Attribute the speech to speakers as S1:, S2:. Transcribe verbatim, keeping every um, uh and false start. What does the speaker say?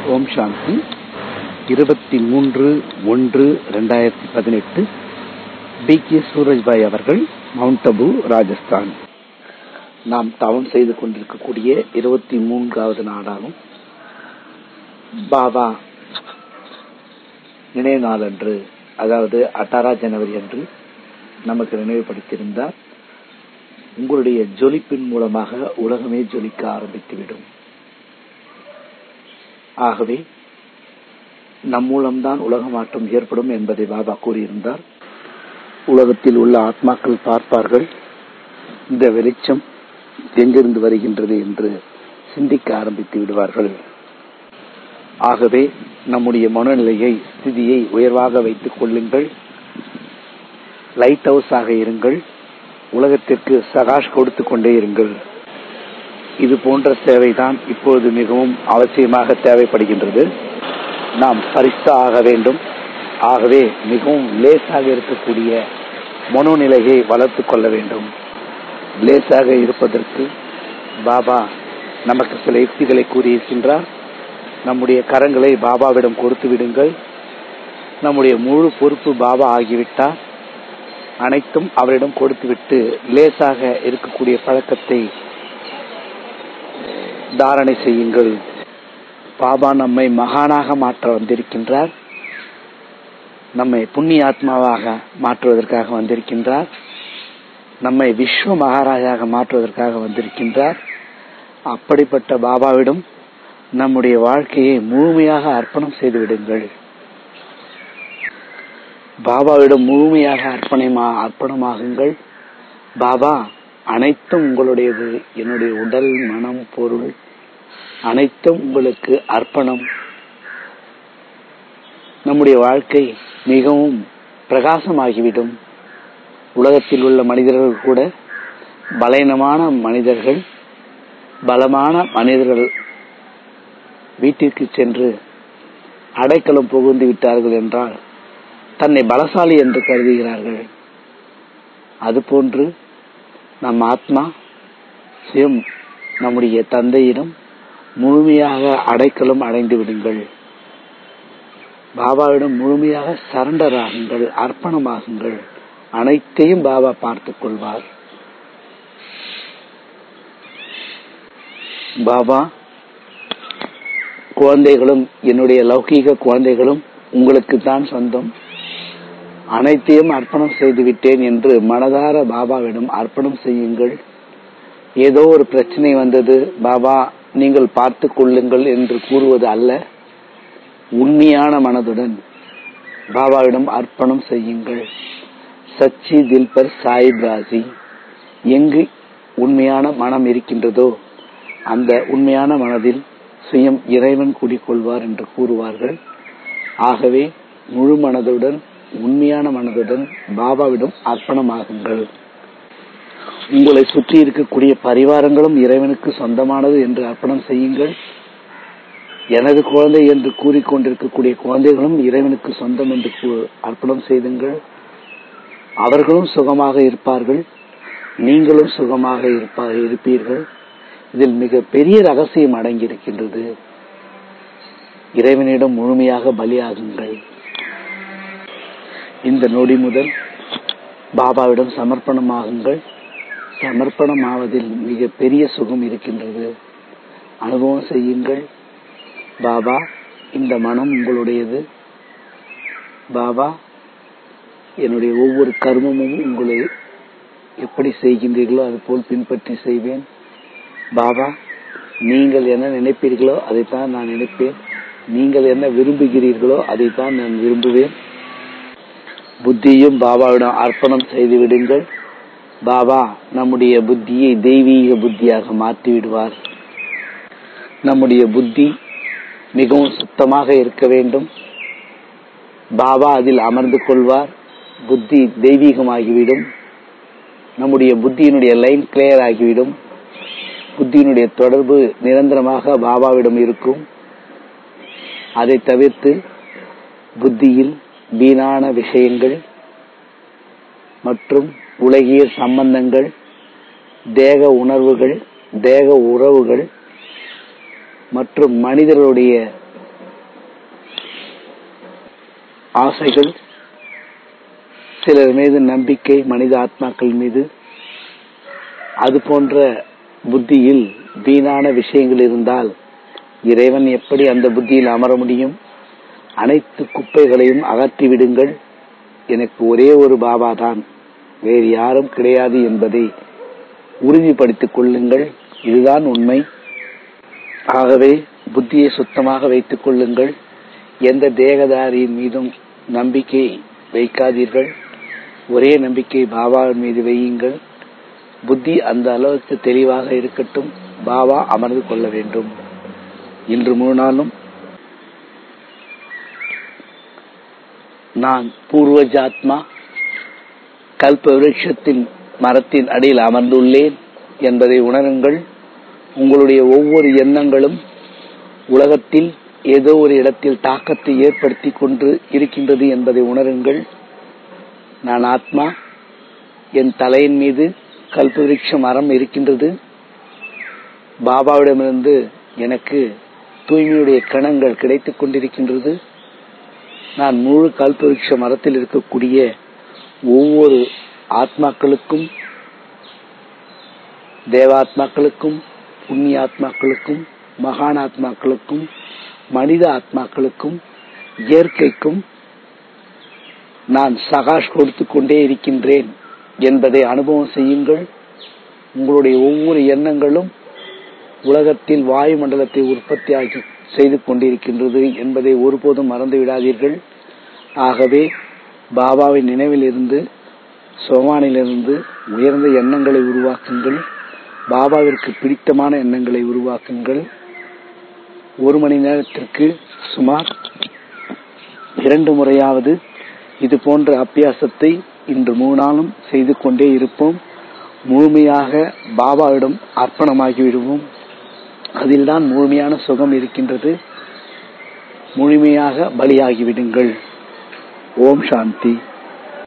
S1: ஓம் சாந்தி. இருபத்தி மூன்று ஒன்று ரெண்டாயிரத்தி பதினெட்டு பி கே சூரஜ்பாய் அவர்கள், மவுண்ட் அபு, ராஜஸ்தான். நாம் தவம் செய்து கொண்டிருக்கக்கூடிய இருபத்தி மூன்றாவது நாடாகும். பாபா நினைவு நாள் அன்று, அதாவது அட்டாரா ஜனவரி அன்று நமக்கு நினைவுபடுத்தியிருந்தார். உங்களுடைய ஜொலிப்பின் மூலமாக உலகமே ஜொலிக்க ஆரம்பித்துவிடும். ஆகவே நம் மூலம்தான் உலக மாற்றம் ஏற்படும் என்பதை பாபா கூறியிருந்தார். உலகத்தில் உள்ள ஆத்மாக்கள் பார்ப்பார்கள், இந்த வெளிச்சம் எங்கிருந்து வருகின்றது என்று சிந்திக்க ஆரம்பித்து விடுவார்கள். ஆகவே நம்முடைய மனநிலையை, ஸ்திதியை உயர்வாக வைத்துக் கொள்ளுங்கள். லைட் ஹவுஸ் ஆக இருங்கள். உலகத்திற்கு சகாஷ் கொடுத்து கொண்டே இருங்கள். இது போன்ற சேவைதான் இப்பொழுது மிகவும் அவசியமாக தேவைப்படுகின்றது. நாம் பரிசா ஆக வேண்டும். ஆகவே மிகவும் லேசாக இருக்கக்கூடிய மனோநிலையை வளர்த்துக் கொள்ள வேண்டும். லேசாக இருப்பதற்கு பாபா நமக்கு சில யுக்திகளை கூறியிருக்கின்றார். நம்முடைய கரங்களை பாபாவிடம் கொடுத்து விடுங்கள். நம்முடைய முழு பொறுப்பு பாபா ஆகிவிட்டார். அனைத்தும் அவரிடம் கொடுத்துவிட்டு லேசாக இருக்கக்கூடிய பழக்கத்தை தாரணை செய்யுங்கள். பாபா நம்மை மகானாக மாற்ற வந்திருக்கின்றார். நம்மை புண்ணிய ஆத்மாவாக மாற்றுவதற்காக வந்திருக்கின்றார். நம்மை விஸ்வ மகாராஜாக மாற்றுவதற்காக வந்திருக்கின்றார். அப்படிப்பட்ட பாபாவிடம் நம்முடைய வாழ்க்கையை முழுமையாக அர்ப்பணம் செய்து விடுங்கள். பாபாவிடம் முழுமையாக அர்ப்பணமா அர்ப்பணமாகுங்கள். பாபா, அனைத்தும் உங்களுடையது. என்னுடைய உடல், மனம், பொருள் அனைத்தும் உங்களுக்கு அர்ப்பணம். நம்முடைய வாழ்க்கை மிகவும் பிரகாசமாகிவிடும். உலகத்தில் உள்ள மனிதர்கள் கூட பலவீனமான மனிதர்கள், பலமான மனிதர்கள் வீட்டிற்கு சென்று அடைக்கலம் புகுந்து விட்டார்கள் என்றால் தன்னை பலசாலி என்று கருதுகிறார்கள். அதுபோன்று நம் ஆத்மா சுயம் நம்முடைய தந்தையிடம் முழுமையாக அடைக்கலம் அடைந்து விடுங்கள். பாபாவிடம் முழுமையாக சரண்டர் ஆகுங்கள், அர்ப்பணமாகுங்கள். அனைத்தையும் பாபா பார்த்துக் கொள்வார். பாபா, குழந்தைகளும், என்னுடைய லௌகீக குழந்தைகளும் உங்களுக்கு தான் சொந்தம். அனைத்தையும் அர்ப்பணம் செய்து விட்டேன் என்று மனதார பாபாவிடம் அர்ப்பணம் செய்யுங்கள். ஏதோ ஒரு பிரச்சனை வந்தது, பாபா நீங்கள் பார்த்துக் கொள்ளுங்கள் என்று கூறுவது அல்ல. உண்மையான மனதுடன் பாபாவிடம் அர்ப்பணம் செய்யுங்கள். சச்சி தில் பர் சாயிப் ராசி. எங்கு உண்மையான மனம் இருக்கின்றதோ அந்த உண்மையான மனதில் சுயம் இறைவன் குடிக்கொள்வார் என்று கூறுவார்கள். ஆகவே முழு மனதுடன், உண்மையான மனதுடன் பாபாவிடம் அர்ப்பணமாகுங்கள். உங்களை சுற்றி இருக்கக்கூடிய பரிவாரங்களும் இறைவனுக்கு சொந்தமானது என்று அர்ப்பணம் செய்யுங்கள். எனது குழந்தை என்று கூறிக்கொண்டிருக்கக்கூடிய குழந்தைகளும் இறைவனுக்கு சொந்தம் என்று அர்ப்பணம் செய்துங்கள். அவர்களும் சுகமாக இருப்பார்கள், நீங்களும் சுகமாக இருப்பீர்கள். இதில் மிக பெரிய ரகசியம் அடங்கியிருக்கின்றது. இறைவனிடம் முழுமையாக பலியாகுங்கள். இந்த நொடி முதல் பாபாவிடம் சமர்ப்பணமாகுங்கள். சமர்ப்பணம் ஆவதில் மிக பெரிய சுகம் இருக்கின்றது. அனுபவம் செய்யுங்கள். பாபா, இந்த மனம் உங்களுடையது. பாபா, என்னுடைய ஒவ்வொரு கர்மமும் உங்களை எப்படி செய்கின்றீர்களோ அது போல் பின்பற்றி செய்வேன். பாபா, நீங்கள் என்ன நினைப்பீர்களோ அதைத்தான் நான் நினைப்பேன். நீங்கள் என்ன விரும்புகிறீர்களோ அதைத்தான் நான் விரும்புவேன். புத்தியும் பாபாவிடம் அர்ப்பணம் செய்து விடுங்கள். பாபா நம்முடைய புத்தியை தெய்வீக புத்தியாக மாற்றி விடுவார். நம்முடைய புத்தி மிகவும் சுத்தமாக இருக்க வேண்டும். பாபா அதில் அமர்ந்து கொள்வார். புத்தி தெய்வீகமாகிவிடும். நம்முடைய புத்தியினுடைய லைன் கிளியர் ஆகிவிடும். புத்தியினுடைய தொடர்பு நிரந்தரமாக பாபாவிடம் இருக்கும். அதை தவிர்த்து புத்தியில் வீணான விஷயங்கள் மற்றும் உலகிய சம்பந்தங்கள், தேக உணர்வுகள், தேக உறவுகள் மற்றும் மனிதர்களுடைய ஆசைகள், சிலர் மீது நம்பிக்கை, மனித ஆத்மாக்கள் மீது, அது போன்ற புத்தியில் வீணான விஷயங்கள் இருந்தால் இறைவன் எப்படி அந்த புத்தியில் அமர முடியும்? அனைத்து குப்பைகளையும் அகற்றிவிடுங்கள். எனக்கு ஒரே ஒரு பாபா தான், வேறு யாரும் கிடையாது என்பதை உறுதிப்படுத்திக் கொள்ளுங்கள். இதுதான் உண்மை. ஆகவே புத்தியை சுத்தமாக வைத்துக் கொள்ளுங்கள். எந்த தேகதாரியின் மீதும் நம்பிக்கை வைக்காதீர்கள். ஒரே நம்பிக்கை பாபாவின் மீது வையுங்கள். புத்தி அந்த அளவுக்கு தெளிவாக இருக்கட்டும். பாபா அமர்ந்து கொள்ள வேண்டும். இன்று முழு நாளும் நான் பூர்வஜாத்மா கல்ப விருட்சத்தின் மரத்தின் அடியில் அமர்ந்துள்ளேன் என்பதை உணருங்கள். உங்களுடைய ஒவ்வொரு எண்ணங்களும் உலகத்தில் ஏதோ ஒரு இடத்தில் தாக்கத்தை ஏற்படுத்தி கொண்டு இருக்கின்றது என்பதை உணருங்கள். நான் ஆத்மா. என் தலையின் மீது கல்ப விருட்ச மரம் இருக்கின்றது. பாபாவிடமிருந்து எனக்கு தூய்மையுடைய கணங்கள் கிடைத்துக் கொண்டிருக்கின்றது. நான் முழு கல்ப விருட்ச மரத்தில் இருக்கக்கூடிய ஒவ்வொரு ஆத்மாக்களுக்கும், தேவாத்மாக்களுக்கும், புண்ணிய ஆத்மாக்களுக்கும், மகான் ஆத்மாக்களுக்கும், மனித ஆத்மாக்களுக்கும், இயற்கைக்கும் நான் சகாஷ் கொடுத்து கொண்டே இருக்கின்றேன் என்பதை அனுபவம் செய்யுங்கள். உங்களுடைய ஒவ்வொரு எண்ணங்களும் உலகத்தில் வாயு மண்டலத்தை உற்பத்தி செய்து கொண்டிருக்கின்றது என்பதை ஒருபோதும் மறந்து விடாதீர்கள். ஆகவே பாபாவின் நினைவில் இருந்து, சோமானிலிருந்து உயர்ந்த எண்ணங்களை உருவாக்குங்கள். பாபாவிற்கு பிடித்தமான எண்ணங்களை உருவாக்குங்கள். ஒரு மணி நேரத்திற்கு சுமார் இரண்டு முறையாவது இது போன்ற அபியாசத்தை இன்று மூணு நாளும் செய்து கொண்டே இருப்போம். முழுமையாக பாபாவிடம் அர்ப்பணமாகி விடுவோம். அதில்தான் முழுமையான சுகம் இருக்கின்றது. முழுமையாக பலியாகிவிடுங்கள். ஓம் சாந்தி.